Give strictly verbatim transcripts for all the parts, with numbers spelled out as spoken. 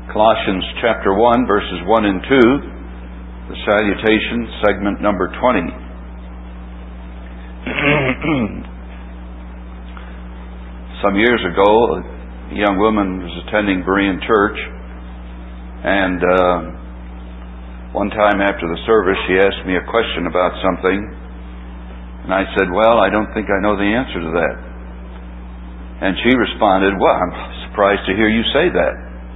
Colossians chapter one, verses one and two, the salutation, segment number twenty. Some years ago, a young woman was attending Berean Church, and uh, one time after the service, she asked me a question about something, and I said, well, I don't think I know the answer to that. And she responded, well, I'm surprised to hear you say that.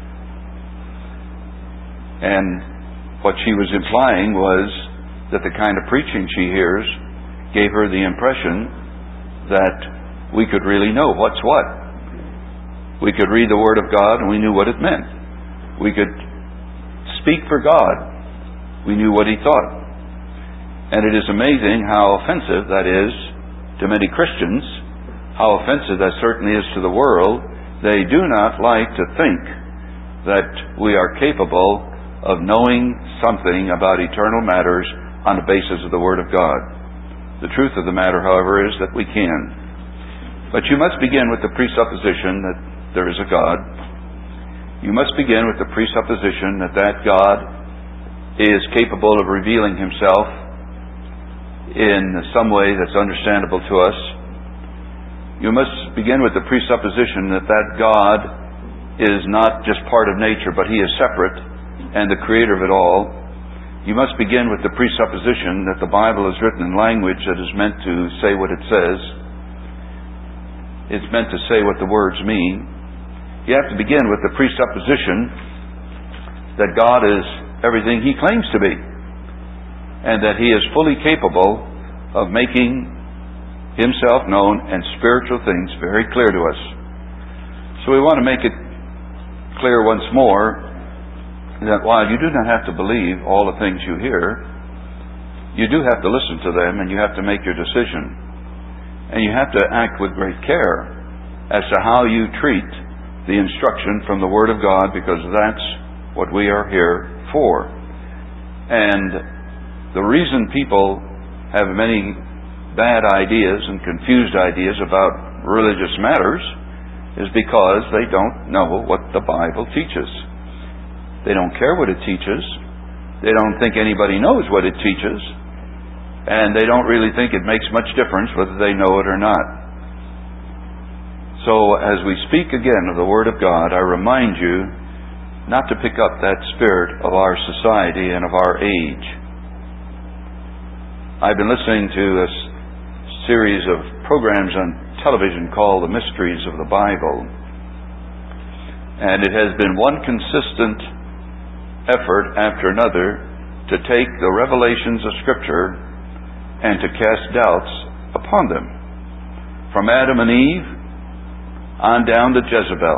And what she was implying was that the kind of preaching she hears gave her the impression that we could really know what's what. We could read the Word of God and we knew what it meant. We could speak for God. We knew what He thought. And it is amazing how offensive that is to many Christians, how offensive that certainly is to the world. They do not like to think that we are capable of knowing something about eternal matters on the basis of the Word of God. The truth of the matter, however, is that we can. But you must begin with the presupposition that there is a God. You must begin with the presupposition that that God is capable of revealing Himself in some way that's understandable to us. You must begin with the presupposition that that God is not just part of nature, but He is separate and the creator of it all. You must begin with the presupposition that the Bible is written in language that is meant to say what it says. It's meant to say what the words mean. You have to begin with the presupposition that God is everything He claims to be, and that He is fully capable of making Himself known and spiritual things very clear to us. So we want to make it clear once more that while you do not have to believe all the things you hear, you do have to listen to them and you have to make your decision. And you have to act with great care as to how you treat the instruction from the Word of God, because that's what we are here for. And the reason people have many bad ideas and confused ideas about religious matters is because they don't know what the Bible teaches. They don't care what it teaches. They don't think anybody knows what it teaches. And they don't really think it makes much difference whether they know it or not. So as we speak again of the Word of God, I remind you not to pick up that spirit of our society and of our age. I've been listening to a series of programs on television called The Mysteries of the Bible. And it has been one consistent effort after another to take the revelations of Scripture and to cast doubts upon them. From Adam and Eve on down to Jezebel.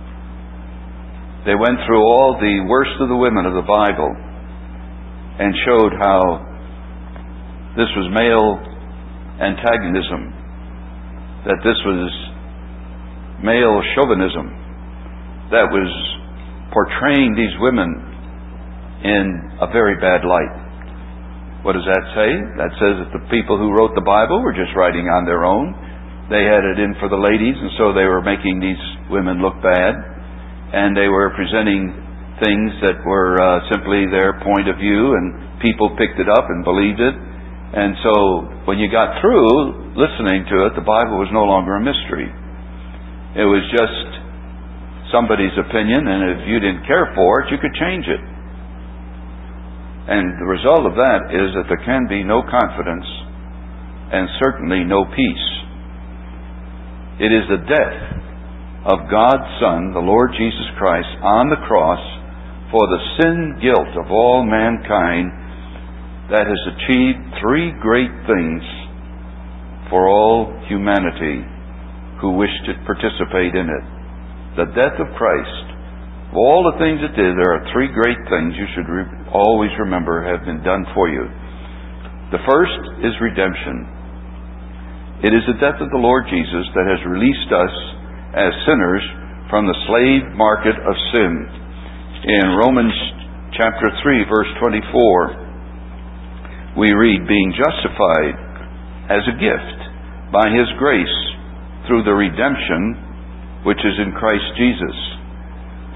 They went through all the worst of the women of the Bible and showed how this was male antagonism, that this was male chauvinism, that was portraying these women in a very bad light. What does that say? That says that the people who wrote the Bible were just writing on their own. They had it in for the ladies, and so they were making these women look bad, and they were presenting things that were uh, simply their point of view, and people picked it up and believed it. And so when you got through listening to it, the Bible was no longer a mystery. It was just somebody's opinion, and if you didn't care for it, you could change it. And the result of that is that there can be no confidence and certainly no peace. It is the death of God's Son, the Lord Jesus Christ, on the cross for the sin guilt of all mankind that has achieved three great things for all humanity who wish to participate in it. The death of Christ. Of all the things it did, there are three great things you should re- always remember have been done for you. The first is redemption. It is the death of the Lord Jesus that has released us as sinners from the slave market of sin. In Romans chapter three, verse twenty-four, we read, being justified as a gift by His grace through the redemption which is in Christ Jesus,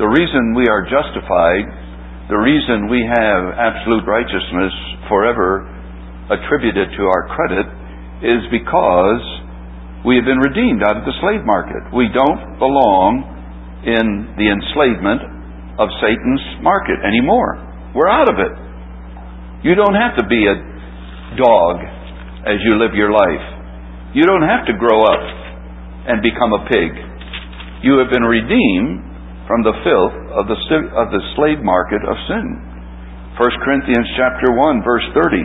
The reason we are justified, the reason we have absolute righteousness forever attributed to our credit, is because we have been redeemed out of the slave market. We don't belong in the enslavement of Satan's market anymore. We're out of it. You don't have to be a dog as you live your life. You don't have to grow up and become a pig. You have been redeemed from the filth of the of the slave market of sin. First Corinthians chapter one, verse thirty.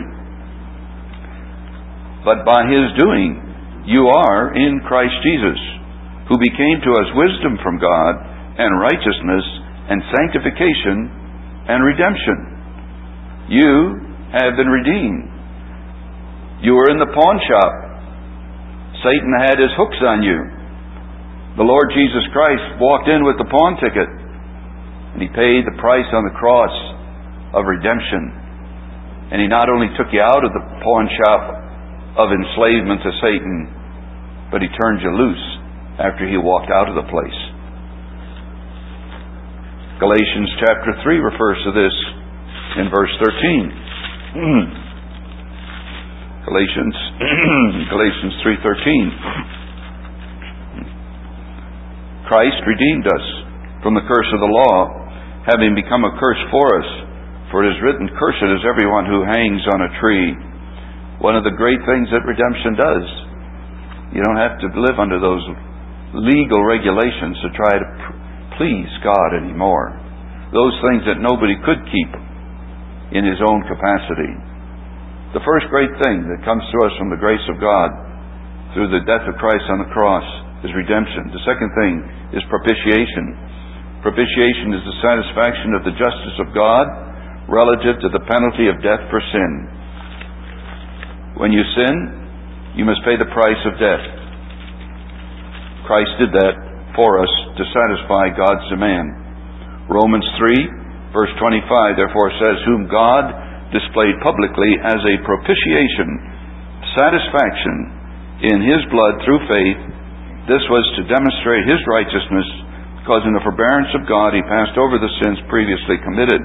But by His doing, you are in Christ Jesus, who became to us wisdom from God, and righteousness, and sanctification, and redemption. You have been redeemed. You were in the pawn shop. Satan had his hooks on you. The Lord Jesus Christ walked in with the pawn ticket, and He paid the price on the cross of redemption. And He not only took you out of the pawn shop of enslavement to Satan, but He turned you loose after He walked out of the place. Galatians chapter three refers to this in verse thirteen. Galatians Galatians three thirteen. Christ redeemed us from the curse of the law, having become a curse for us. For it is written, "Cursed is everyone who hangs on a tree." One of the great things that redemption does, you don't have to live under those legal regulations to try to please God anymore. Those things that nobody could keep in his own capacity. The first great thing that comes to us from the grace of God through the death of Christ on the cross is redemption. The second thing is propitiation. Propitiation is the satisfaction of the justice of God relative to the penalty of death for sin. When you sin, you must pay the price of death. Christ did that for us to satisfy God's demand. Romans three, verse twenty-five, therefore says, "Whom God displayed publicly as a propitiation, satisfaction in His blood through faith. This was to demonstrate His righteousness, because in the forbearance of God He passed over the sins previously committed."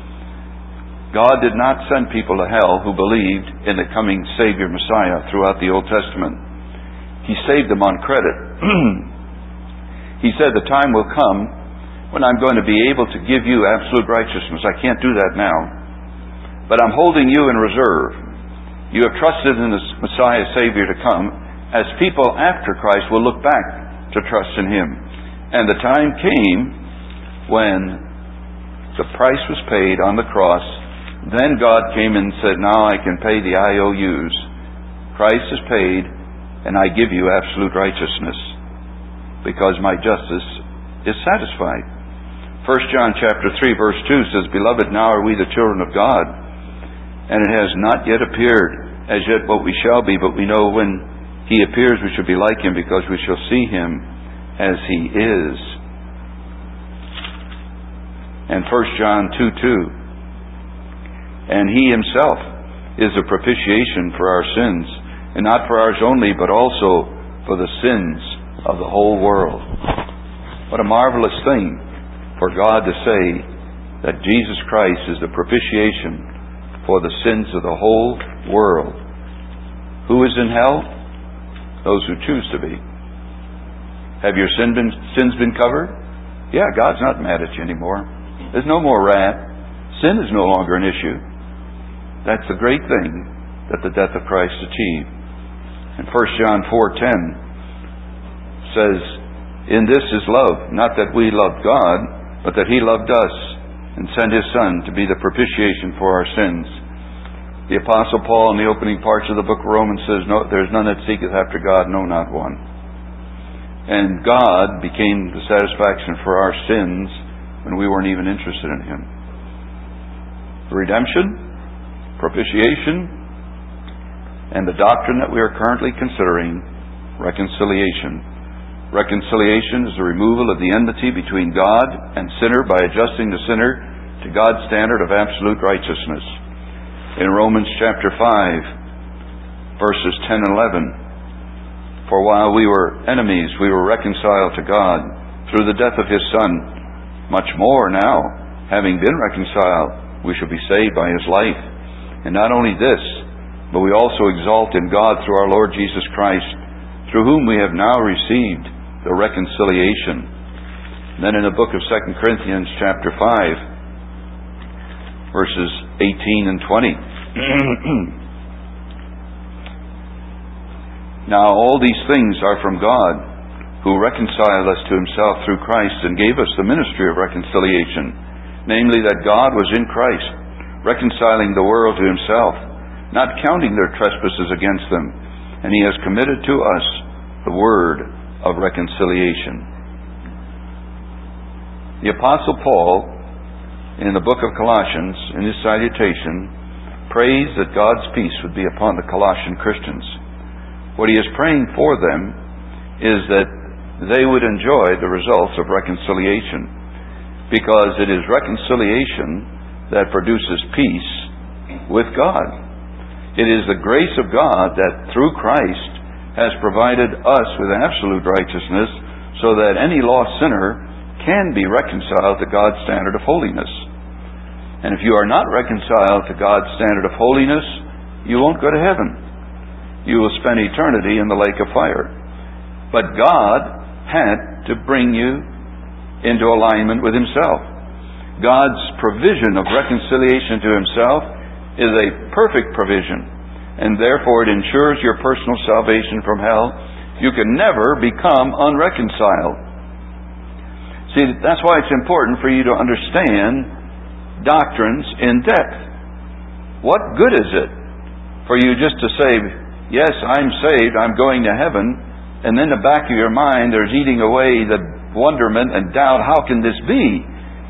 God did not send people to hell who believed in the coming Savior Messiah throughout the Old Testament. He saved them on credit. He said, "The time will come when I'm going to be able to give you absolute righteousness. I can't do that now. But I'm holding you in reserve. You have trusted in the Messiah Savior to come, as people after Christ will look back to trust in Him." And the time came when the price was paid on the cross. Then God came and said, "Now I can pay the I O Us. Christ is paid, and I give you absolute righteousness, because my justice is satisfied." First John chapter three, verse two says, "Beloved, now are we the children of God, and it has not yet appeared as yet what we shall be, but we know when He appears we shall be like Him, because we shall see Him as He is." And First John two two, "And He Himself is a propitiation for our sins, and not for ours only, but also for the sins of the whole world." What a marvelous thing for God to say that Jesus Christ is the propitiation for the sins of the whole world. Who is in hell? Those who choose to be. Have your sin been, sins been covered? Yeah, God's not mad at you anymore. There's no more wrath. Sin is no longer an issue. That's the great thing that the death of Christ achieved. And First John four ten says, "In this is love, not that we loved God, but that He loved us and sent His Son to be the propitiation for our sins." The Apostle Paul in the opening parts of the book of Romans says, "No, there's none that seeketh after God, no, not one." And God became the satisfaction for our sins when we weren't even interested in Him. Redemption, propitiation, and the doctrine that we are currently considering, reconciliation. Reconciliation is the removal of the enmity between God and sinner by adjusting the sinner to God's standard of absolute righteousness. In Romans chapter five, verses ten and eleven, "For while we were enemies, we were reconciled to God through the death of His Son, Much more now, having been reconciled, we shall be saved by His life. And not only this, but we also exalt in God through our Lord Jesus Christ, through whom we have now received the reconciliation. And then in the book of Second Corinthians chapter five, verses eighteen and twenty. Now all these things are from God, who reconciled us to Himself through Christ and gave us the ministry of reconciliation, namely that God was in Christ, reconciling the world to Himself, not counting their trespasses against them, and He has committed to us the word of reconciliation. The Apostle Paul, in the book of Colossians, in his salutation, prays that God's peace would be upon the Colossian Christians. What he is praying for them is that they would enjoy the results of reconciliation, because it is reconciliation that produces peace with God. It is the grace of God that through Christ has provided us with absolute righteousness, so that any lost sinner can be reconciled to God's standard of holiness. And if you are not reconciled to God's standard of holiness, you won't go to heaven. You will spend eternity in the lake of fire. But God had to bring you into alignment with Himself. God's provision of reconciliation to Himself is a perfect provision, and therefore it ensures your personal salvation from hell. You can never become unreconciled. See, that's why it's important for you to understand doctrines in depth. What good is it for you just to say, yes, I'm saved, I'm going to heaven, and in the back of your mind there's eating away the wonderment and doubt, how can this be?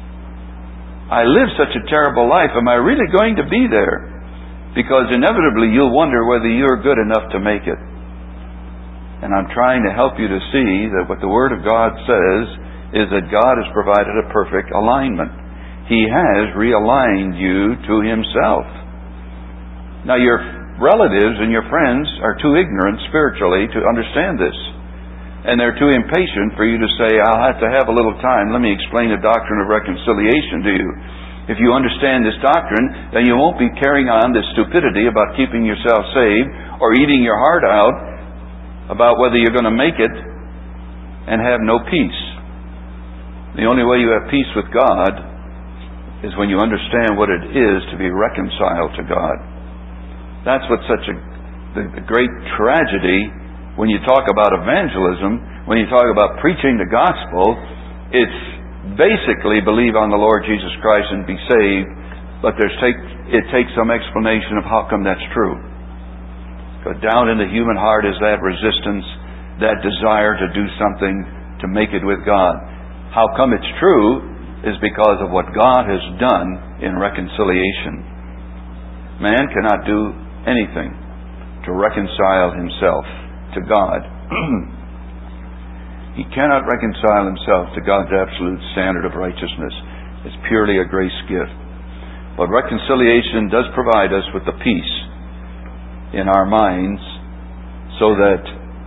I live such a terrible life, am I really going to be there? Because inevitably you'll wonder whether you're good enough to make it. And I'm trying to help you to see that what the Word of God says is that God has provided a perfect alignment. He has realigned you to Himself. Now your relatives and your friends are too ignorant spiritually to understand this. And they're too impatient for you to say, I'll have to have a little time. Let me explain the doctrine of reconciliation to you. If you understand this doctrine, then you won't be carrying on this stupidity about keeping yourself saved or eating your heart out about whether you're going to make it and have no peace. The only way you have peace with God is when you understand what it is to be reconciled to God. That's what's such a the, the great tragedy when you talk about evangelism, when you talk about preaching the gospel. It's basically believe on the Lord Jesus Christ and be saved, but there's take, it takes some explanation of how come that's true. But down in the human heart is that resistance, that desire to do something to make it with God. How come it's true is because of what God has done in reconciliation. Man cannot do anything to reconcile himself to God. He cannot reconcile himself to God's absolute standard of righteousness. It's purely a grace gift. But reconciliation does provide us with the peace in our minds, so that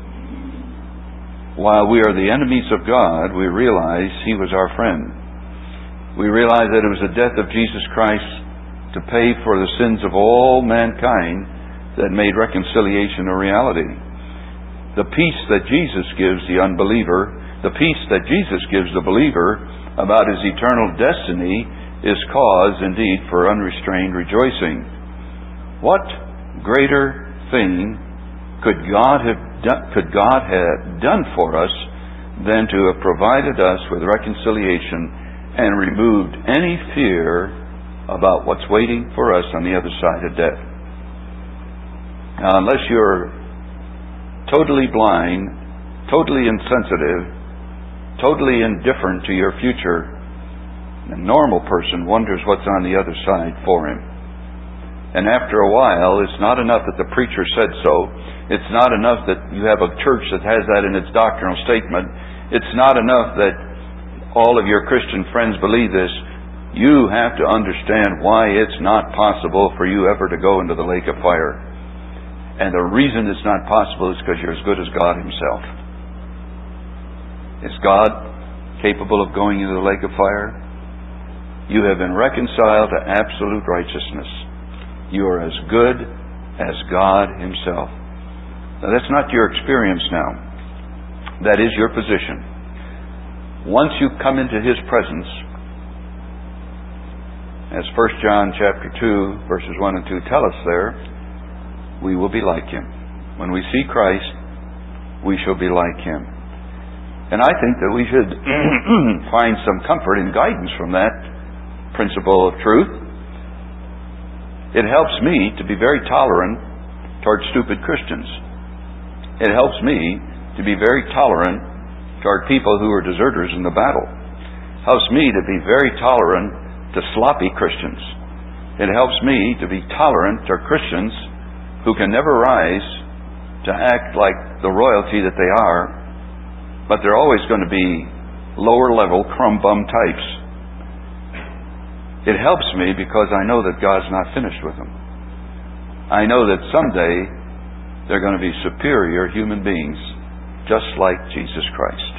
while we are the enemies of God, we realize He was our friend. We realize that it was the death of Jesus Christ to pay for the sins of all mankind that made reconciliation a reality. The peace that Jesus gives the unbeliever, the peace that Jesus gives the believer about his eternal destiny, is cause indeed for unrestrained rejoicing. What greater thing could God have done, could God have done for us than to have provided us with reconciliation and removed any fear about what's waiting for us on the other side of death? Now, unless you're totally blind, totally insensitive, totally indifferent to your future, a normal person wonders what's on the other side for him. And after a while, it's not enough that the preacher said so. It's not enough that you have a church that has that in its doctrinal statement. It's not enough that all of your Christian friends believe this. You have to understand why it's not possible for you ever to go into the lake of fire. And the reason it's not possible is because you're as good as God Himself. Is God capable of going into the lake of fire? You have been reconciled to absolute righteousness. You are as good as God Himself. Now, that's not your experience now. That is your position. Once you come into His presence, as First John chapter two, verses one and two tell us there, we will be like Him. When we see Christ, we shall be like Him. And I think that we should find some comfort and guidance from that principle of truth. It helps me to be very tolerant toward stupid Christians. It helps me to be very tolerant toward people who are deserters in the battle. It helps me to be very tolerant to sloppy Christians. It helps me to be tolerant to Christians who can never rise to act like the royalty that they are, but they're always going to be lower level crumb bum types. It helps me because I know that God's not finished with them. I know that someday they're going to be superior human beings, just like Jesus Christ.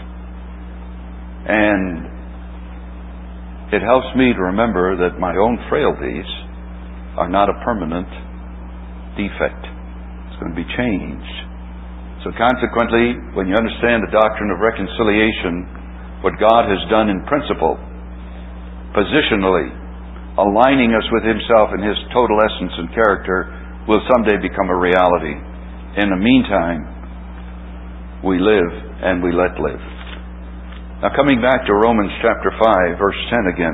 And it helps me to remember that my own frailties are not a permanent defect. It's going to be changed. So consequently, when you understand the doctrine of reconciliation, what God has done in principle, positionally, aligning us with Himself in His total essence and character, will someday become a reality. In the meantime, we live and we let live. Now, coming back to Romans chapter five, verse ten again.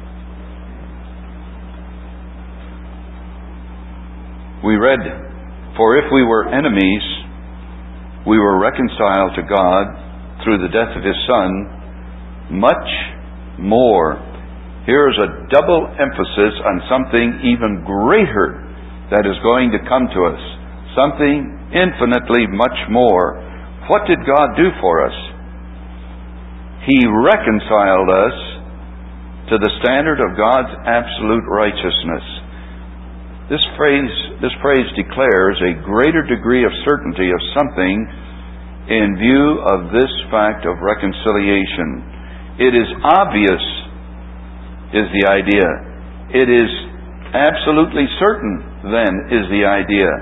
We read, "For if we were enemies, we were reconciled to God through the death of His Son. Much more." Here is a double emphasis on something even greater that is going to come to us. Something infinitely much more. What did God do for us? He reconciled us to the standard of God's absolute righteousness. This phrase, this phrase declares a greater degree of certainty of something in view of this fact of reconciliation. It is obvious, is the idea. It is absolutely certain, then, is the idea.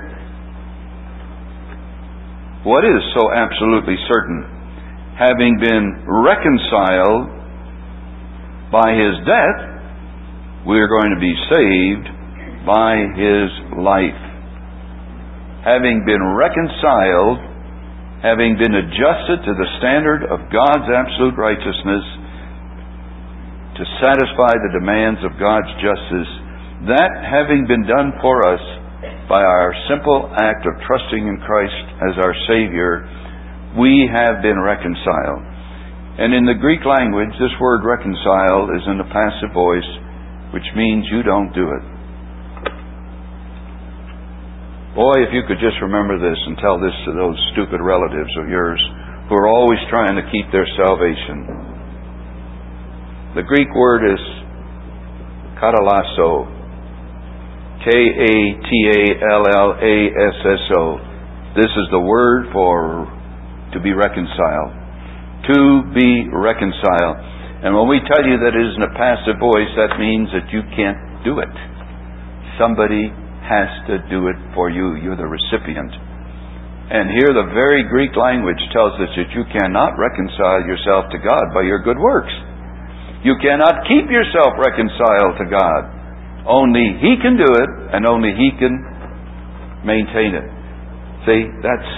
What is so absolutely certain? Having been reconciled by His death, we are going to be saved by His life. Having been reconciled, having been adjusted to the standard of God's absolute righteousness, to satisfy the demands of God's justice, that having been done for us by our simple act of trusting in Christ as our Savior, we have been reconciled. And in the Greek language, this word reconcile is in the passive voice, which means you don't do it. Boy, if you could just remember this and tell this to those stupid relatives of yours who are always trying to keep their salvation. The Greek word is katalasso. K A T A L L A S S O. This is the word for to be reconciled. To be reconciled. And when we tell you that it is in a passive voice, that means that you can't do it. Somebody has to do it for you. You're the recipient. And here the very Greek language tells us that you cannot reconcile yourself to God by your good works. You cannot keep yourself reconciled to God. Only He can do it, and only He can maintain it. See, that's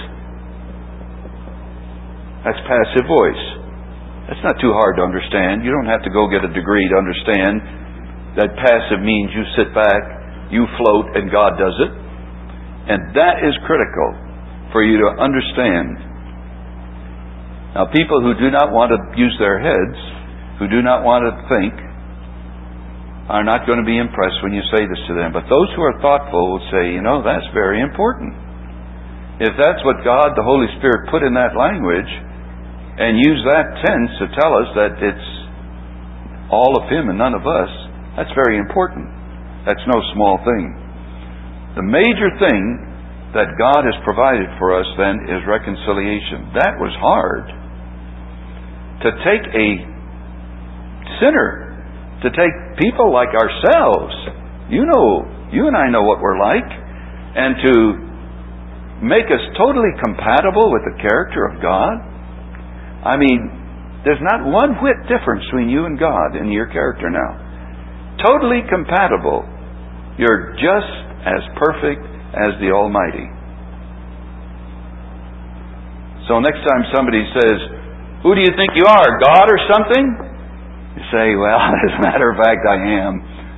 that's passive voice. That's not too hard to understand. You don't have to go get a degree to understand that passive means you sit back, you float, and God does it. And that is critical for you to understand. Now, people who do not want to use their heads, who do not want to think, are not going to be impressed when you say this to them. But those who are thoughtful will say, you know, that's very important. If that's what God, the Holy Spirit, put in that language, and use that tense to tell us that it's all of Him and none of us, that's very important. That's no small thing. The major thing that God has provided for us then is reconciliation. That was hard. To take a sinner to take people like ourselves. You know, you and I know what we're like. And to make us totally compatible with the character of God. I mean, there's not one whit difference between you and God in your character now. Totally compatible. You're just as perfect as the Almighty. So next time somebody says, "Who do you think you are, God or something?" you say, "Well, as a matter of fact, I am.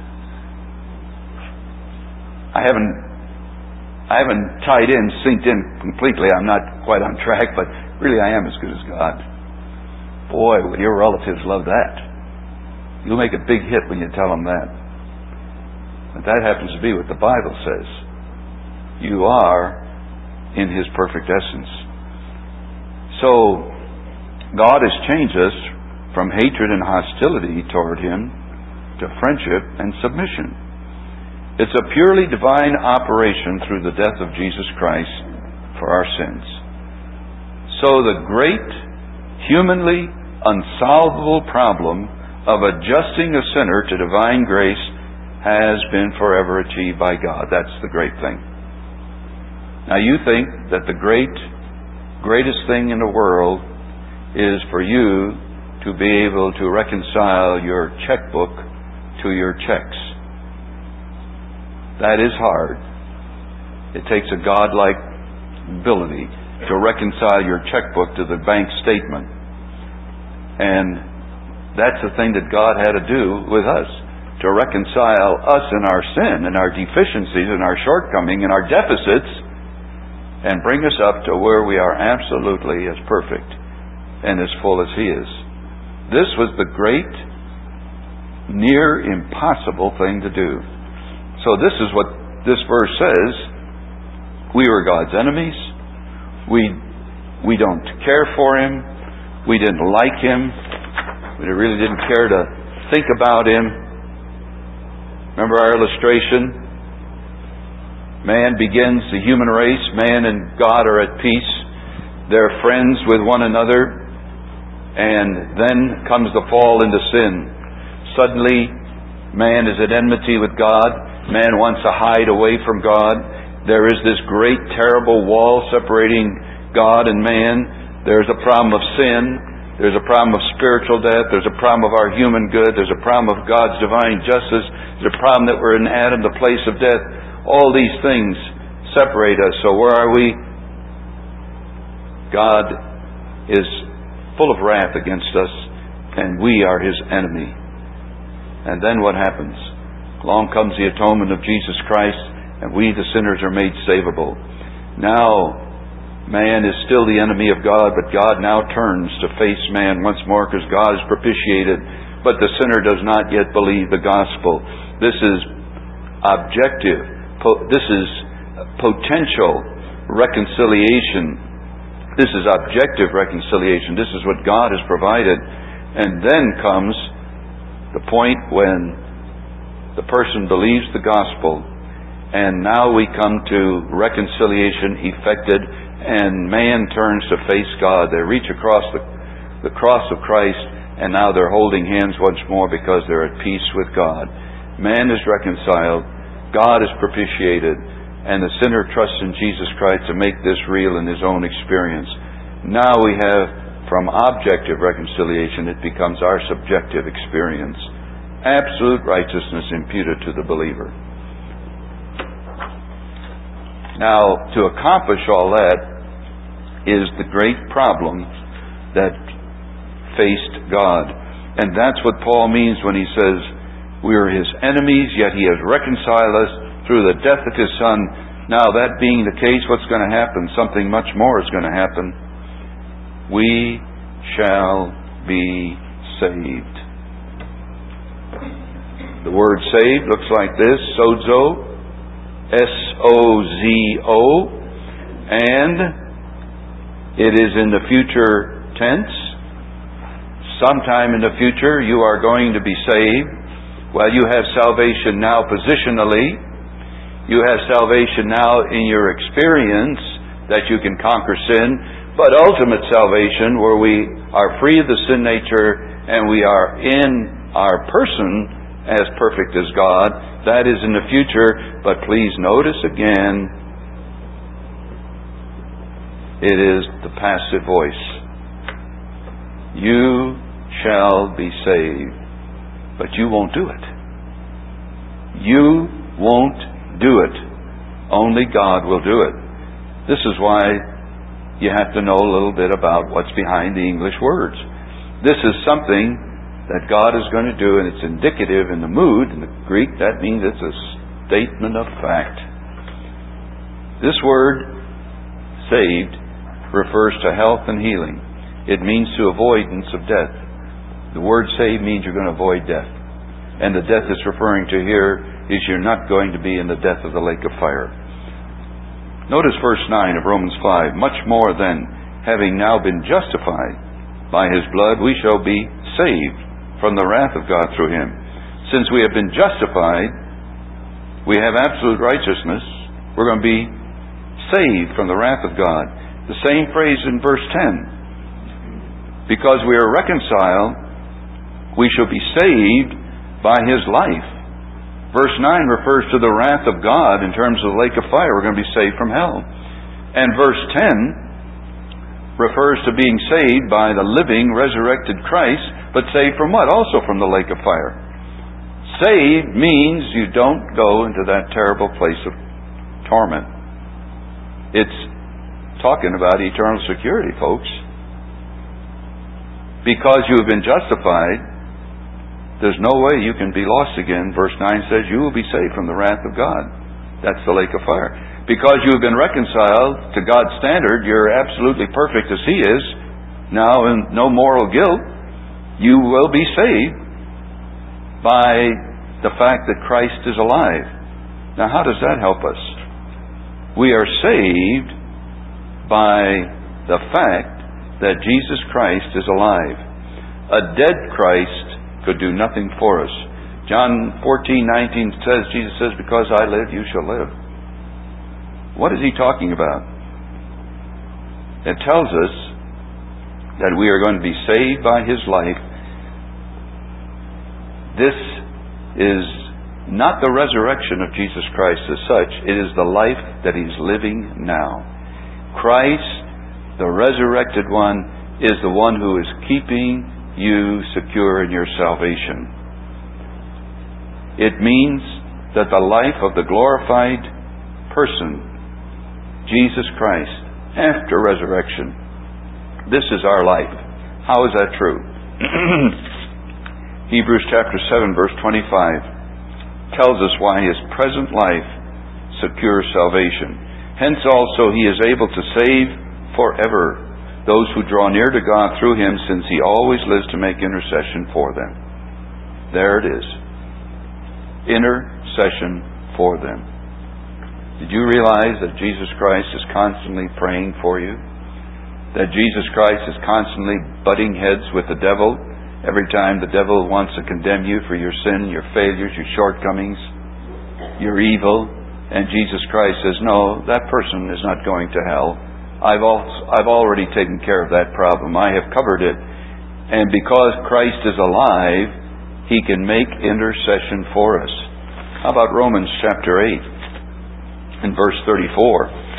I haven't I haven't tied in, synced in completely. I'm not quite on track, but really I am as good as God." Boy, will your relatives love that. You'll make a big hit when you tell them that. But that happens to be what the Bible says. You are in His perfect essence. So, God has changed us from hatred and hostility toward Him to friendship and submission. It's a purely divine operation through the death of Jesus Christ for our sins. So the great, humanly unsolvable problem of adjusting a sinner to divine grace has been forever achieved by God. That's the great thing. Now you think that the great, greatest thing in the world is for you to be able to reconcile your checkbook to your checks. That is hard. It takes a godlike ability to reconcile your checkbook to the bank statement. And that's the thing that God had to do with us, to reconcile us in our sin and our deficiencies and our shortcoming and our deficits, and bring us up to where we are absolutely as perfect and as full as He is. This was the great, near impossible thing to do. So this is what this verse says. We were God's enemies. We we don't care for Him. We didn't like Him. We really didn't care to think about Him. Remember our illustration? Man begins the human race. Man and God are at peace. They're friends with one another. And then comes the fall into sin. Suddenly, man is at enmity with God. Man wants to hide away from God. There is this great, terrible wall separating God and man. There's a problem of sin. There's a problem of spiritual death. There's a problem of our human good. There's a problem of God's divine justice. There's a problem that we're in Adam, the place of death. All these things separate us. So where are we? God is full of wrath against us, and we are His enemy. And then what happens? Along comes the atonement of Jesus Christ, and we, the sinners, are made savable. Now, man is still the enemy of God, but God now turns to face man once more because God is propitiated, but the sinner does not yet believe the gospel. This is objective. This is potential reconciliation. This is objective reconciliation. This is what God has provided. And then comes the point when the person believes the gospel, and now we come to reconciliation effected, and man turns to face God. They reach across the, the cross of Christ, and now they're holding hands once more because they're at peace with God. Man is reconciled, God is propitiated, and the sinner trusts in Jesus Christ to make this real in his own experience. Now we have, from objective reconciliation, it becomes our subjective experience. Absolute righteousness imputed to the believer. Now, to accomplish all that is the great problem that faced God. And that's what Paul means when he says, we are His enemies, yet He has reconciled us through the death of His Son. Now, that being the case, what's going to happen? Something much more is going to happen. We shall be saved. The word saved looks like this, sozo, S O Z O, and it is in the future tense. Sometime in the future you are going to be saved. Well, you have salvation now positionally. You have salvation now in your experience that you can conquer sin, but ultimate salvation where we are free of the sin nature and we are in our person as perfect as God. That is in the future. But please notice again, it is the passive voice. You shall be saved. But you won't do it. You won't do it. Only God will do it. This is why you have to know a little bit about what's behind the English words. This is something that God is going to do, and it's indicative in the mood. In the Greek, that means it's a statement of fact. This word, saved, refers to health and healing. It means to avoidance of death. The word saved means you're going to avoid death. And the death it's referring to here is you're not going to be in the death of the lake of fire. Notice verse nine of Romans five. Much more than, having now been justified by His blood, we shall be saved from the wrath of God through Him. Since we have been justified, we have absolute righteousness, we're going to be saved from the wrath of God. The same phrase in verse ten. Because we are reconciled, we shall be saved by His life. Verse nine refers to the wrath of God in terms of the lake of fire. We're going to be saved from hell. And verse ten refers to being saved by the living, resurrected Christ, but saved from what? Also from the lake of fire. Saved means you don't go into that terrible place of torment. It's talking about eternal security, folks. Because you have been justified, there's no way you can be lost again. Verse nine says you will be saved from the wrath of God. That's the lake of fire. Because you have been reconciled to God's standard, you're absolutely perfect as He is, now in no moral guilt, you will be saved by the fact that Christ is alive. Now how does that help us? We are saved by the fact that Jesus Christ is alive. A dead Christ could do nothing for us. John fourteen nineteen says, Jesus says, because I live, you shall live. What is He talking about? It tells us that we are going to be saved by His life. This is not the resurrection of Jesus Christ as such. It is the life that He's living now. Christ, the resurrected one, is the one who is keeping you secure in your salvation. It means that the life of the glorified person, Jesus Christ, after resurrection, this is our life. How is that true? Hebrews chapter seven verse twenty-five tells us why His present life secures salvation. Hence also He is able to save forever those who draw near to God through Him, since He always lives to make intercession for them. There it is. Intercession for them. Did you realize that Jesus Christ is constantly praying for you? That Jesus Christ is constantly butting heads with the devil every time the devil wants to condemn you for your sin, your failures, your shortcomings, your evil. And Jesus Christ says, no, that person is not going to hell. I've also, I've already taken care of that problem. I have covered it. And because Christ is alive, He can make intercession for us. How about Romans chapter eight and verse thirty-four?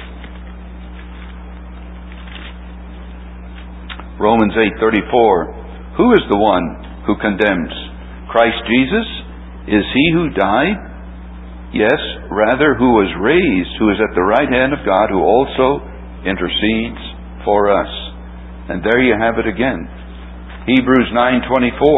Romans eight thirty-four. Who is the one who condemns? Christ Jesus? Is He who died? Yes, rather who was raised, who is at the right hand of God, who also intercedes for us. And there you have it again. Hebrews nine twenty-four.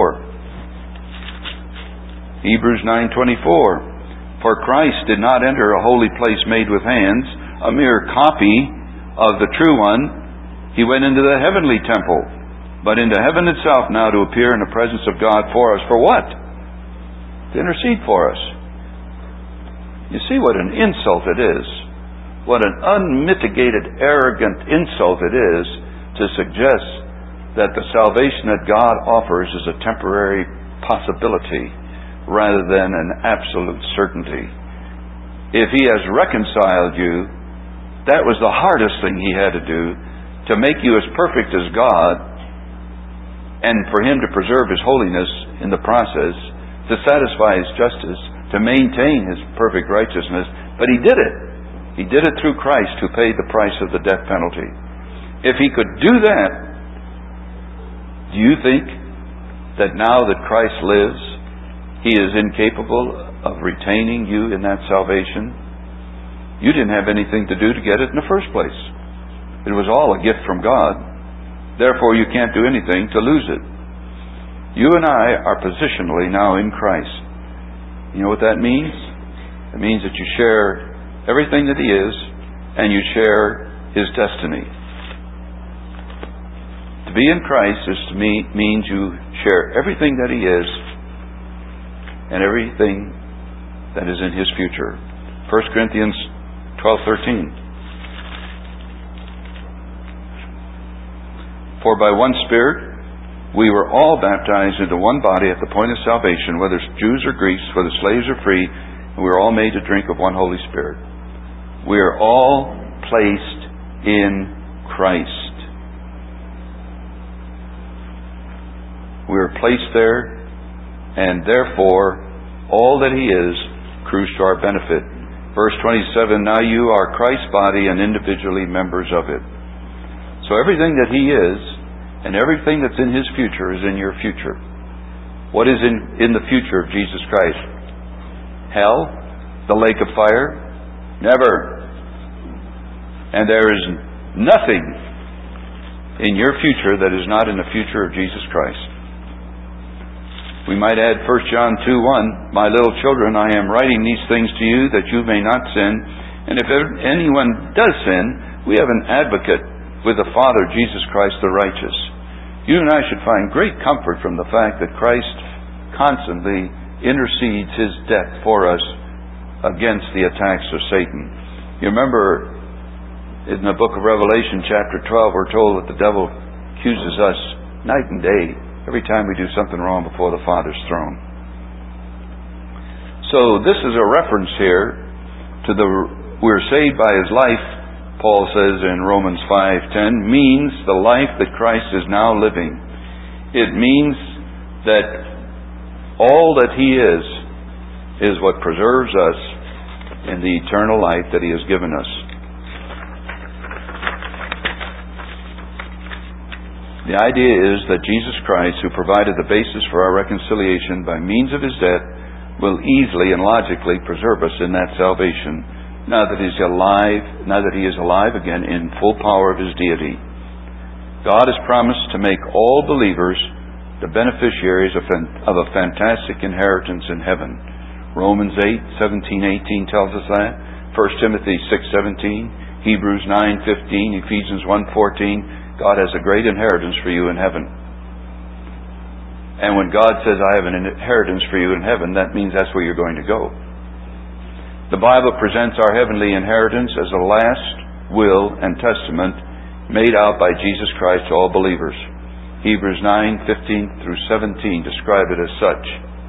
Hebrews nine twenty-four. For Christ did not enter a holy place made with hands, a mere copy of the true one. He went into the heavenly temple, but into heaven itself now to appear in the presence of God for us. For what? To intercede for us. You see what an insult it is. What an unmitigated, arrogant insult it is to suggest that the salvation that God offers is a temporary possibility rather than an absolute certainty. If He has reconciled you, that was the hardest thing He had to do, to make you as perfect as God, and for Him to preserve His holiness. in the process to satisfy His justice, to maintain His perfect righteousness, but He did it. He did it through Christ, who paid the price of the death penalty. If He could do that, do you think that now that Christ lives, He is incapable of retaining you in that salvation? You didn't have anything to do to get it in the first place. It was all a gift from God. Therefore, you can't do anything to lose it. You and I are positionally now in Christ. You know what that means? It means that you share everything that He is, and you share His destiny. To be in Christ is to me means you share everything that He is and everything that is in His future. First Corinthians twelve thirteen. For by one Spirit we were all baptized into one body at the point of salvation, whether Jews or Greeks, whether slaves or free, and we were all made to drink of one Holy Spirit. We are all placed in Christ. We are placed there, and therefore all that He is accrues to our benefit. Verse twenty-seven, now you are Christ's body and individually members of it. So everything that He is and everything that's in His future is in your future. What is in, in the future of Jesus Christ? Hell? The lake of fire? Never. And there is nothing in your future that is not in the future of Jesus Christ. We might add First John two one, my little children, I am writing these things to you that you may not sin. And if anyone does sin, we have an advocate with the Father, Jesus Christ the righteous. You and I should find great comfort from the fact that Christ constantly intercedes His death for us against the attacks of Satan. You remember in the book of Revelation chapter twelve, we're told that the devil accuses us night and day every time we do something wrong before the Father's throne. So this is a reference here to the we're saved by His life, Paul says in Romans five ten, means the life that Christ is now living. It means that all that He is is what preserves us in the eternal life that He has given us. The idea is that Jesus Christ, who provided the basis for our reconciliation by means of His death, will easily and logically preserve us in that salvation, now that He's alive, now that He is alive again in full power of His deity. God has promised to make all believers the beneficiaries of a fantastic inheritance in heaven. Romans eight seventeen eighteen tells us that. First Timothy six seventeen, Hebrews nine fifteen, Ephesians one fourteen. God has a great inheritance for you in heaven. And when God says, I have an inheritance for you in heaven, that means that's where you're going to go. The Bible presents our heavenly inheritance as a last will and testament made out by Jesus Christ to all believers. Hebrews nine fifteen through seventeen describe it as such.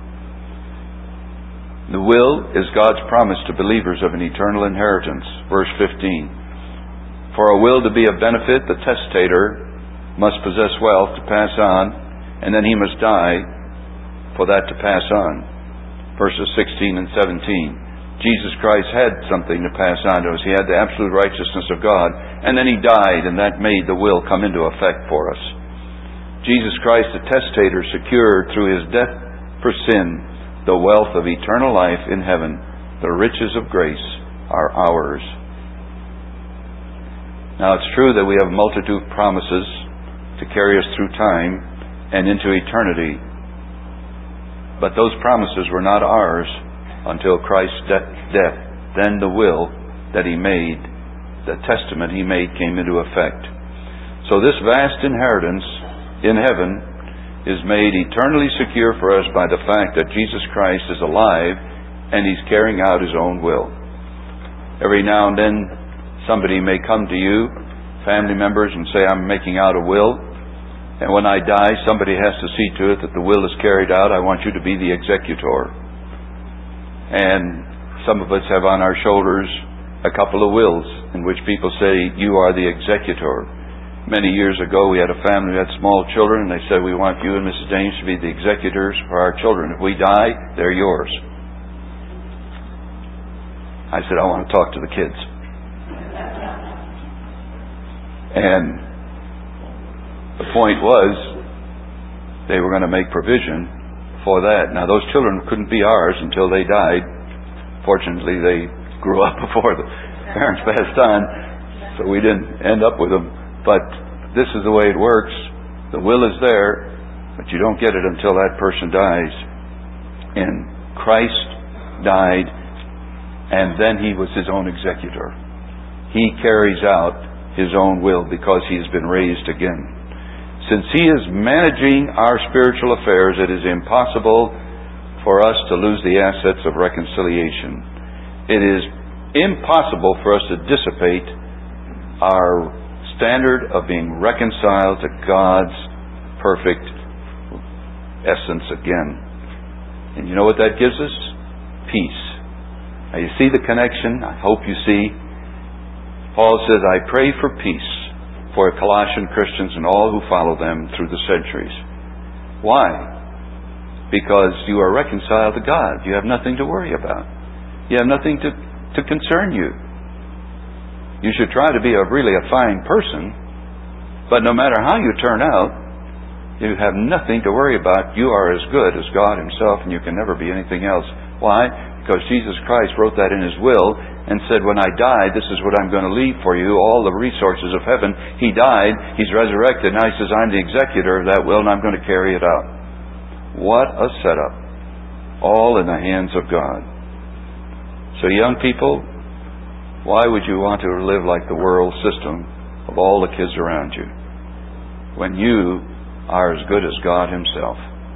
The will is God's promise to believers of an eternal inheritance. Verse fifteen. For a will to be of benefit, the testator must possess wealth to pass on, and then he must die for that to pass on. Verses sixteen and seventeen. Jesus Christ had something to pass on to us. He had the absolute righteousness of God, and then He died, and that made the will come into effect for us. Jesus Christ, the testator, secured through His death for sin the wealth of eternal life in heaven. The riches of grace are ours. Now it's true that we have a multitude of promises to carry us through time and into eternity. But those promises were not ours until Christ's de- death. Then the will that He made, the testament He made, came into effect. So this vast inheritance in heaven is made eternally secure for us by the fact that Jesus Christ is alive and He's carrying out His own will. Every now and then somebody may come to you, family members, and say, I'm making out a will, and when I die, somebody has to see to it that the will is carried out. I want you to be the executor. And some of us have on our shoulders a couple of wills in which people say, you are the executor. Many years ago, we had a family who had small children, and they said, "We want you and Missus James to be the executors for our children. If we die, they're yours." I said, "I want to talk to the kids." And the point was, they were going to make provision for that. Now, those children couldn't be ours until they died. Fortunately, they grew up before the parents passed on, so we didn't end up with them. But this is the way it works. The will is there, but you don't get it until that person dies. And Christ died, and then He was His own executor. He carries out His own will because He has been raised again. Since He is managing our spiritual affairs, it is impossible for us to lose the assets of reconciliation. It is impossible for us to dissipate our standard of being reconciled to God's perfect essence again. And you know what that gives us? Peace. Now you see the connection? I hope you see. Paul says, "I pray for peace for Colossian Christians and all who follow them through the centuries." Why? Because you are reconciled to God. You have nothing to worry about. You have nothing to, to concern you. You should try to be a really a fine person, but no matter how you turn out, you have nothing to worry about. You are as good as God Himself, and you can never be anything else. Why? Because Jesus Christ wrote that in His will and said, "When I die, this is what I'm going to leave for you, all the resources of heaven." He died, He's resurrected, now He says, "I'm the executor of that will, and I'm going to carry it out." What a setup. All in the hands of God. So young people, why would you want to live like the world system of all the kids around you when you are as good as God Himself?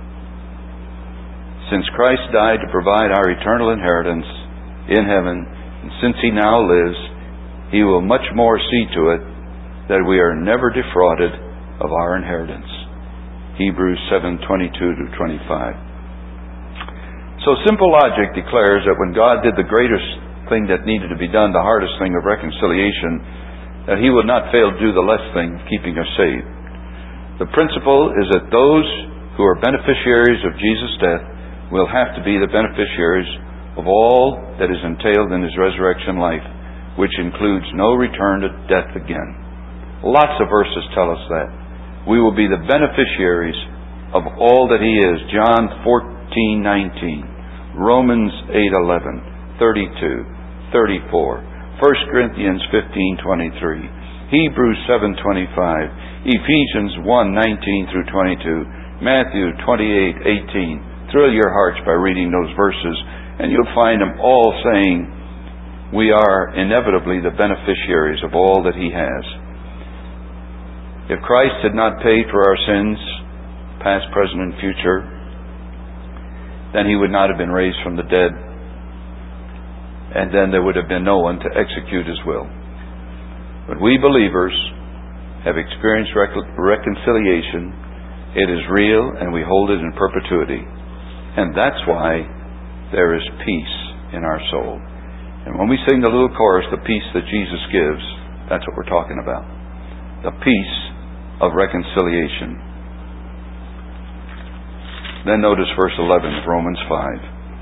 Since Christ died to provide our eternal inheritance in heaven, and since He now lives, He will much more see to it that we are never defrauded of our inheritance. Hebrews seven twenty-two to twenty-five. So simple logic declares that when God did the greatest thing that needed to be done, the hardest thing of reconciliation, that He would not fail to do the less thing, keeping us saved. The principle is that those who are beneficiaries of Jesus' death will have to be the beneficiaries of all that is entailed in His resurrection life, which includes no return to death again. Lots of verses tell us that. We will be the beneficiaries of all that He is. John fourteen nineteen, Romans eight eleven, thirty-two, thirty-four, First Corinthians fifteen twenty-three, Hebrews seven twenty-five, Ephesians one nineteen through twenty-two, Matthew twenty-eight eighteen. Thrill your hearts by reading those verses, and you'll find them all saying we are inevitably the beneficiaries of all that He has. If Christ had not paid for our sins, past, present, and future, then He would not have been raised from the dead, and then there would have been no one to execute His will. But we believers have experienced rec- reconciliation. It is real, and we hold it in perpetuity. And that's why there is peace in our soul. And when we sing the little chorus, the peace that Jesus gives, that's what we're talking about. The peace of reconciliation. Then notice verse eleven of Romans five.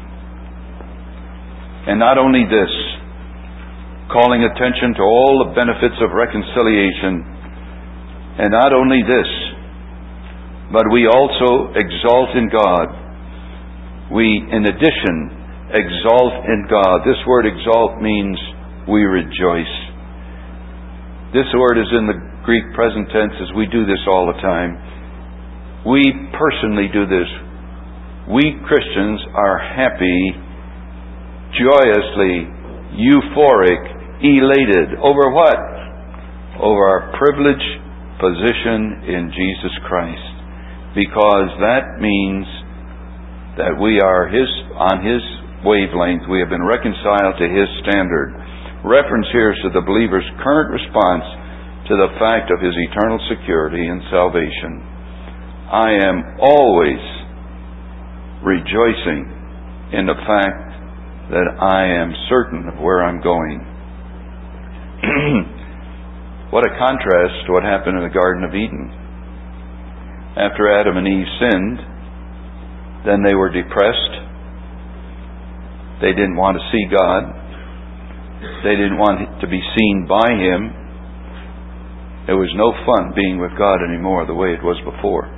And not only this, calling attention to all the benefits of reconciliation, and not only this, but we also exalt in God. We, in addition, exalt in God. This word exalt means we rejoice. This word is in the Greek present tense, as we do this all the time. We personally do this. We Christians are happy, joyously, euphoric, elated. Over what? Over our privileged position in Jesus Christ. Because that means that we are His on His wavelength. We have been reconciled to His standard. Reference here is to the believer's current response to the fact of his eternal security and salvation. I am always rejoicing in the fact that I am certain of where I'm going. What a contrast to what happened in the Garden of Eden. After Adam and Eve sinned, then they were depressed. They didn't want to see God. They didn't want to be seen by Him. It was no fun being with God anymore the way it was before.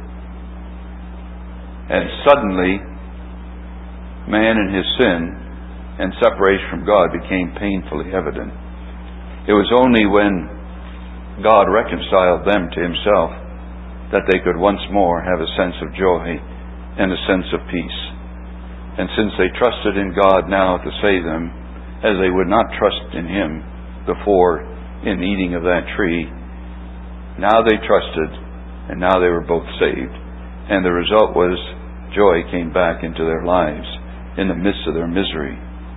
And suddenly, man in his sin and separation from God became painfully evident. It was only when God reconciled them to Himself that they could once more have a sense of joy and a sense of peace. And since they trusted in God now to save them, as they would not trust in Him before in eating of that tree, now they trusted, and now they were both saved. And the result was joy came back into their lives in the midst of their misery.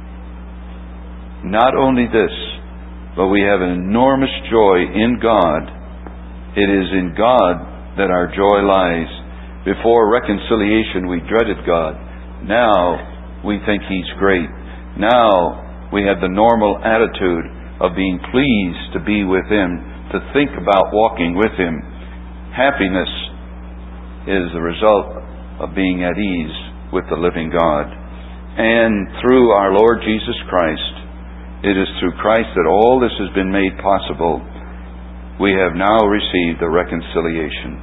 Not only this, but we have an enormous joy in God. It is in God that our joy lies. Before reconciliation we dreaded God. Now we think He's great. Now we have the normal attitude of being pleased to be with Him, to think about walking with Him. Happiness is the result of being at ease with the living God. And through our Lord Jesus Christ, it is through Christ that all this has been made possible. We have now received the reconciliation.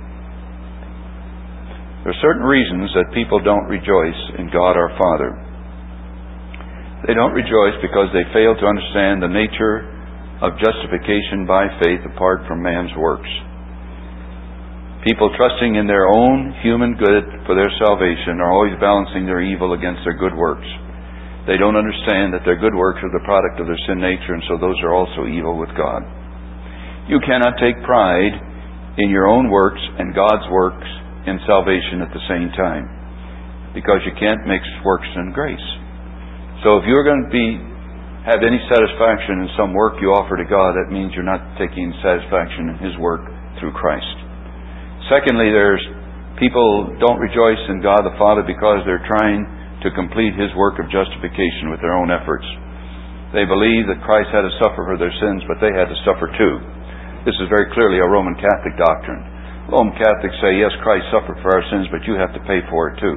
There are certain reasons that people don't rejoice in God our Father. They don't rejoice because they fail to understand the nature of justification by faith apart from man's works. People trusting in their own human good for their salvation are always balancing their evil against their good works. They don't understand that their good works are the product of their sin nature, and so those are also evil with God. You cannot take pride in your own works and God's works in salvation at the same time, because you can't mix works and grace. So if you're going to be have any satisfaction in some work you offer to God, that means you're not taking satisfaction in His work through Christ. Secondly, there's people don't rejoice in God the Father because they're trying to complete His work of justification with their own efforts. They believe that Christ had to suffer for their sins, but they had to suffer too. This is very clearly a Roman Catholic doctrine. Roman Catholics say, yes, Christ suffered for our sins, but you have to pay for it too.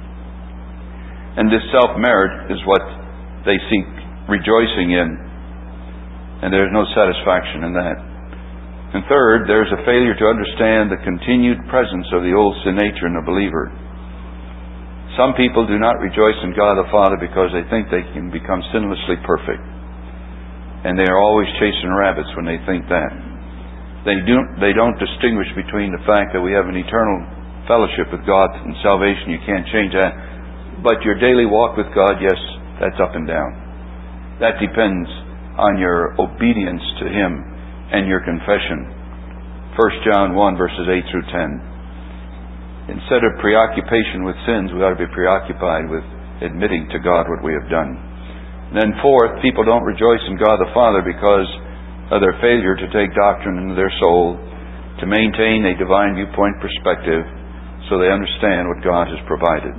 And this self-merit is what they seek rejoicing in, and there's no satisfaction in that. And third, there's a failure to understand the continued presence of the old sin nature in the believer. Some people do not rejoice in God the Father because they think they can become sinlessly perfect. And they are always chasing rabbits when they think that. They don't, they don't distinguish between the fact that we have an eternal fellowship with God and salvation. You can't change that. But your daily walk with God, yes, that's up and down. That depends on your obedience to Him and your confession. First John one, verses eight through ten. Instead of preoccupation with sins, we ought to be preoccupied with admitting to God what we have done. And then fourth, people don't rejoice in God the Father because of their failure to take doctrine into their soul, to maintain a divine viewpoint perspective so they understand what God has provided.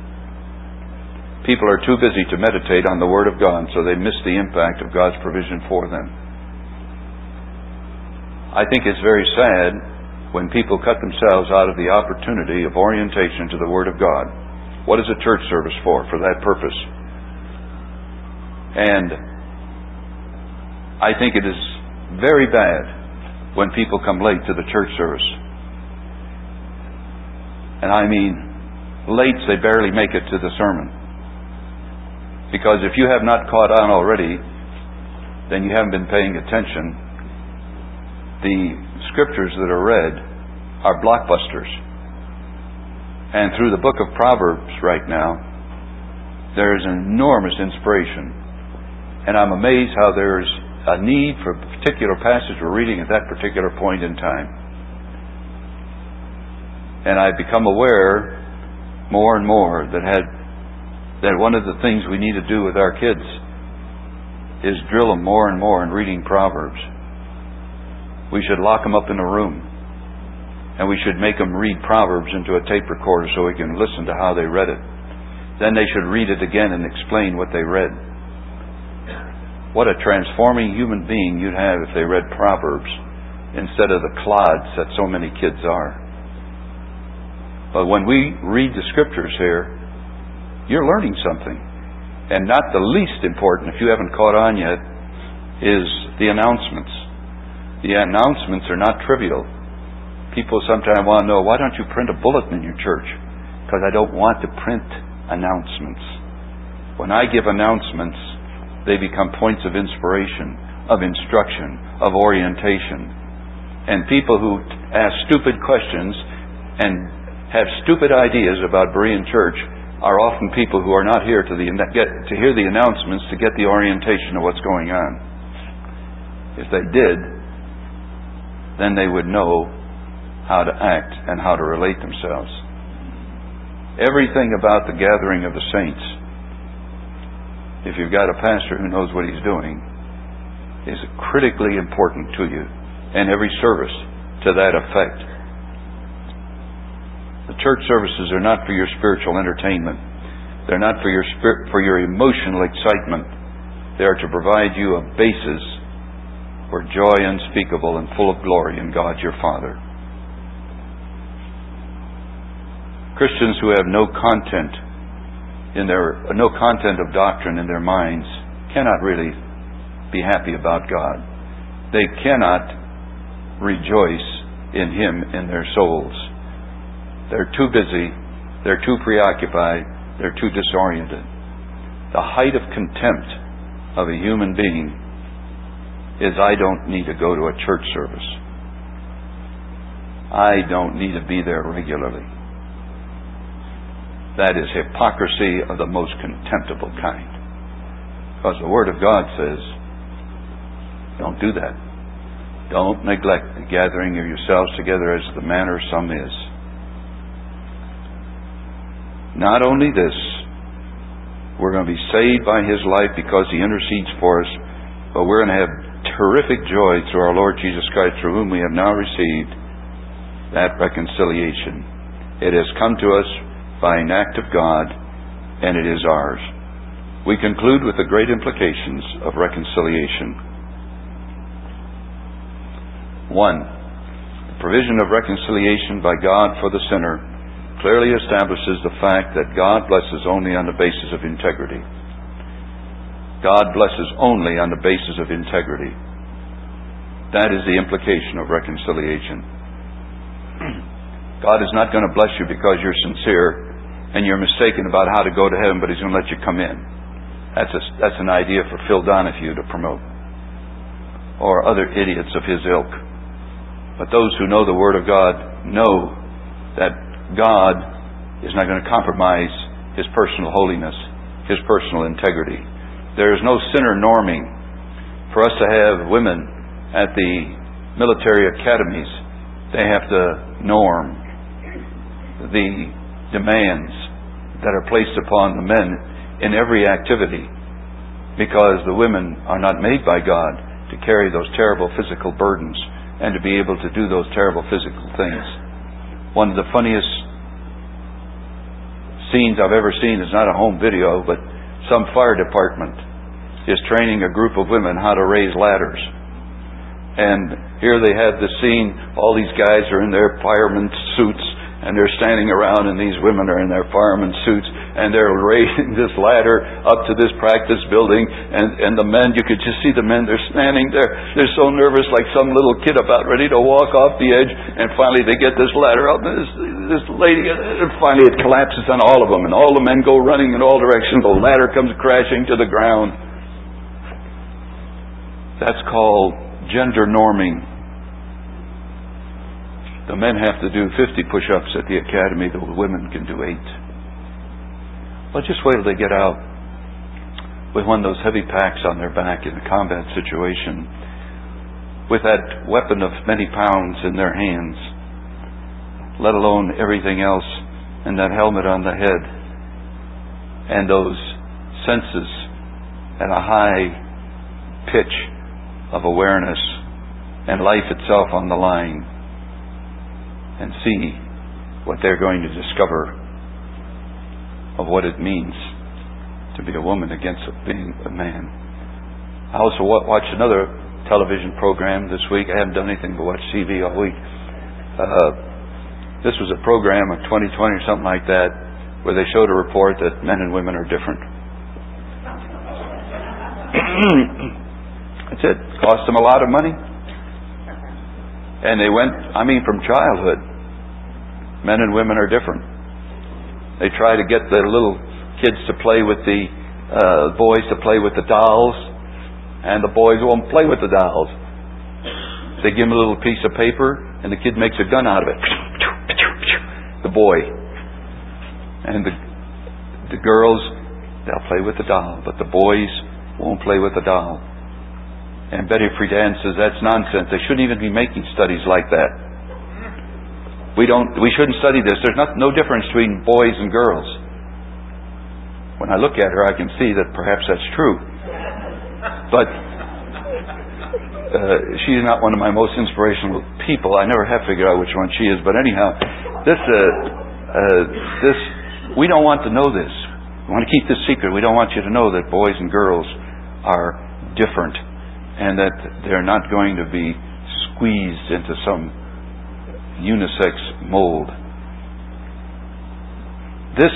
People are too busy to meditate on the Word of God, so they miss the impact of God's provision for them. I think it's very sad when people cut themselves out of the opportunity of orientation to the Word of God. What is a church service for? For that purpose. And I think it is very bad when people come late to the church service. And I mean, late, they barely make it to the sermon. Because if you have not caught on already, then you haven't been paying attention. The scriptures that are read are blockbusters. And through the book of Proverbs right now, there is an enormous inspiration. And I'm amazed how there's a need for a particular passage we're reading at that particular point in time. And I've become aware more and more that had that one of the things we need to do with our kids is drill them more and more in reading Proverbs. We should lock them up in a room, and we should make them read Proverbs into a tape recorder so we can listen to how they read it. Then they should read it again and explain what they read. What a transforming human being you'd have if they read Proverbs instead of the clods that so many kids are. But when we read the Scriptures here, you're learning something. And not the least important, if you haven't caught on yet, is the announcements. The announcements are not trivial. People sometimes want to know, why don't you print a bulletin in your church? Because I don't want to print announcements. When I give announcements, they become points of inspiration, of instruction, of orientation. And people who ask stupid questions and have stupid ideas about Berean Church are often people who are not here to, the, get, to hear the announcements, to get the orientation of what's going on. If they did, then they would know how to act and how to relate themselves. Everything about the gathering of the saints, if you've got a pastor who knows what he's doing, is critically important to you, and every service to that effect. The church services are not for your spiritual entertainment. They're not for your spirit, for your emotional excitement. They are to provide you a basis for joy unspeakable and full of glory in God your Father. Christians who have no content in their no content of doctrine in their minds cannot really be happy about God. They cannot rejoice in Him in their souls. They're too busy, they're too preoccupied, they're too disoriented. The height of contempt of a human being is, I don't need to go to a church service. I don't need to be there regularly. That is hypocrisy of the most contemptible kind. Because the Word of God says, don't do that. Don't neglect the gathering of yourselves together as the manner of some is. Not only this, we're going to be saved by His life because He intercedes for us, but we're going to have terrific joy through our Lord Jesus Christ, through whom we have now received that reconciliation. It has come to us by an act of God, and it is ours. We conclude with the great implications of reconciliation. One, the provision of reconciliation by God for the sinner clearly establishes the fact that God blesses only on the basis of integrity. God blesses only on the basis of integrity. That is the implication of reconciliation. God is not going to bless you because you're sincere and you're mistaken about how to go to heaven, but He's going to let you come in. That's a, that's an idea for Phil Donahue to promote, or other idiots of his ilk. But those who know the Word of God know that God is not going to compromise His personal holiness, His personal integrity. There is no sinner norming. For us to have women at the military academies, they have to norm the demands that are placed upon the men in every activity, because the women are not made by God to carry those terrible physical burdens and to be able to do those terrible physical things. One of the funniest scenes I've ever seen is not a home video, but some fire department is training a group of women how to raise ladders. And here they have the scene, all these guys are in their fireman suits, and they're standing around, and these women are in their fireman suits, and they're raising this ladder up to this practice building, and, and the men, you could just see the men, they're standing there, they're so nervous, like some little kid about ready to walk off the edge, and finally they get this ladder up, and this, this lady, and finally it collapses on all of them, and all the men go running in all directions, the ladder comes crashing to the ground. That's called gender norming. The men have to do fifty push-ups at the academy. The women can do eight. Well, just wait till they get out with one of those heavy packs on their back in a combat situation, with that weapon of many pounds in their hands, let alone everything else, and that helmet on the head, and those senses at a high pitch of awareness, and life itself on the line. And see what they're going to discover of what it means to be a woman against being a man. I also watched another television program this week. I haven't done anything but watch T V all week. Uh, this was a program of twenty twenty or something like that, where they showed a report that men and women are different. That's it. Cost them a lot of money. And they went, I mean, from childhood. Men and women are different. They try to get the little kids to play with the uh, boys to play with the dolls, and the boys won't play with the dolls. They give them a little piece of paper, and the kid makes a gun out of it. The boy. And the the girls, they'll play with the doll, but the boys won't play with the doll. And Betty Friedan says that's nonsense. They shouldn't even be making studies like that. We don't. We shouldn't study this. There's not, no difference between boys and girls. When I look at her, I can see that perhaps that's true. But uh, she's not one of my most inspirational people. I never have figured out which one she is. But anyhow, this uh, uh, this we don't want to know this. We want to keep this secret. We don't want you to know that boys and girls are different, and that they're not going to be squeezed into some unisex mold. This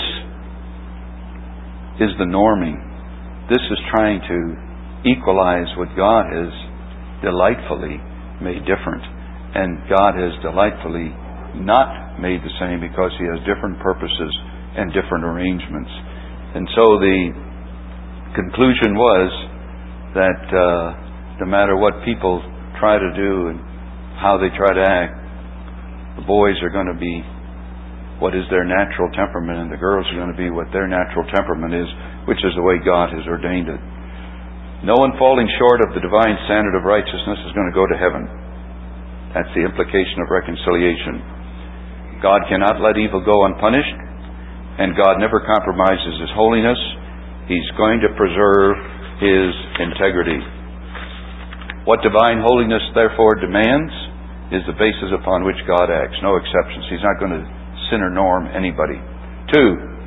is the norming. This is trying to equalize what God has delightfully made different. And God has delightfully not made the same, because He has different purposes and different arrangements. And so the conclusion was that uh, no matter what people try to do and how they try to act, the boys are going to be what is their natural temperament, and the girls are going to be what their natural temperament is, which is the way God has ordained it. No one falling short of the divine standard of righteousness is going to go to heaven. That's the implication of reconciliation. God cannot let evil go unpunished, and God never compromises His holiness. He's going to preserve His integrity. What divine holiness therefore demands is the basis upon which God acts. No exceptions. He's not going to sin or norm anybody. Two,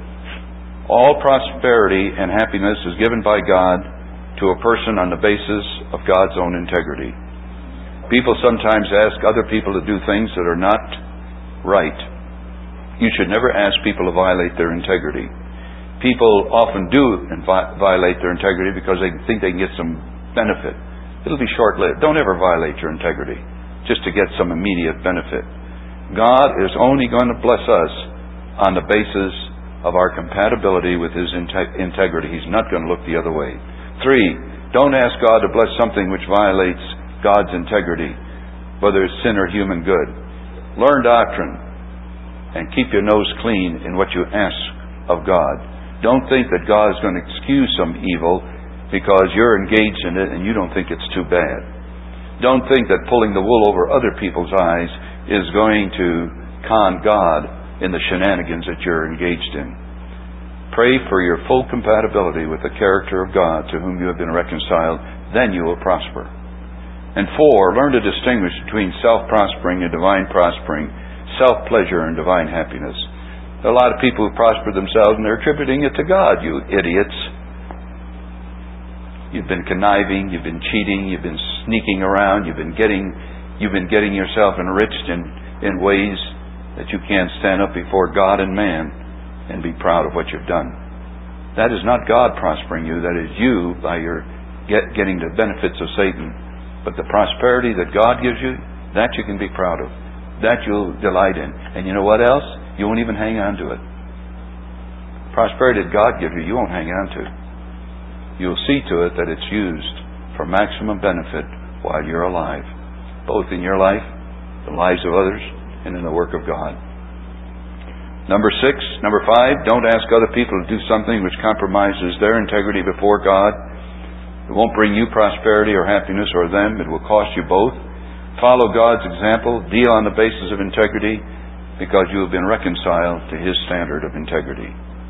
all prosperity and happiness is given by God to a person on the basis of God's own integrity. People sometimes ask other people to do things that are not right. You should never ask people to violate their integrity. People often do violate their integrity because they think they can get some benefit. It'll be short-lived. Don't ever violate your integrity just to get some immediate benefit. God is only going to bless us on the basis of our compatibility with His integ- integrity. He's not going to look the other way. Three, don't ask God to bless something which violates God's integrity, whether it's sin or human good. Learn doctrine and keep your nose clean in what you ask of God. Don't think that God is going to excuse some evil because you're engaged in it and you don't think it's too bad. Don't think that pulling the wool over other people's eyes is going to con God in the shenanigans that you're engaged in. Pray for your full compatibility with the character of God to whom you have been reconciled. Then you will prosper. And four, learn to distinguish between self-prospering and divine prospering, self-pleasure and divine happiness. There are a lot of people who prosper themselves and they're attributing it to God, you idiots. You've been conniving, you've been cheating, you've been sneaking around, you've been getting you've been getting yourself enriched in, in ways that you can't stand up before God and man and be proud of what you've done. That is not God prospering you, that is you by your get, getting the benefits of Satan. But the prosperity that God gives you, that you can be proud of. That you'll delight in. And you know what else? You won't even hang on to it. Prosperity that God gives you, you won't hang on to. You'll see to it that it's used for maximum benefit while you're alive, both in your life, the lives of others, and in the work of God. Number six, number five, don't ask other people to do something which compromises their integrity before God. It won't bring you prosperity or happiness or them. It will cost you both. Follow God's example. Deal on the basis of integrity because you have been reconciled to His standard of integrity.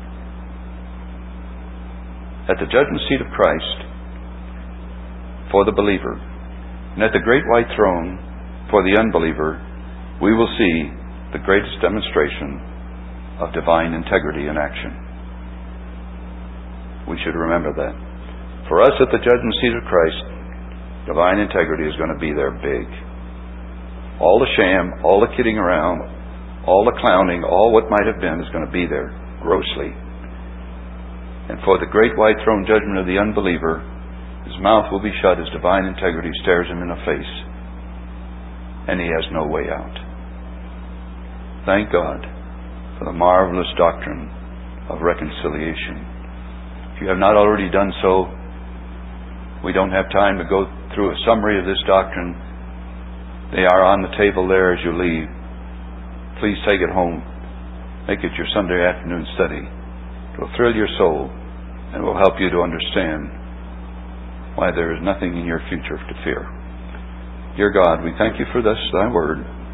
At the judgment seat of Christ for the believer, and at the great white throne for the unbeliever, we will see the greatest demonstration of divine integrity in action. We should remember that. For us at the judgment seat of Christ, divine integrity is going to be there big. All the sham, all the kidding around, all the clowning, all what might have been is going to be there grossly. And for the great white throne judgment of the unbeliever, his mouth will be shut as divine integrity stares him in the face, and he has no way out. Thank God for the marvelous doctrine of reconciliation. If you have not already done so, we don't have time to go through a summary of this doctrine. They are on the table there as you leave. Please take it home. Make it your Sunday afternoon study. It will thrill your soul and will help you to understand why there is nothing in your future to fear. Dear God, we thank you for this, thy word.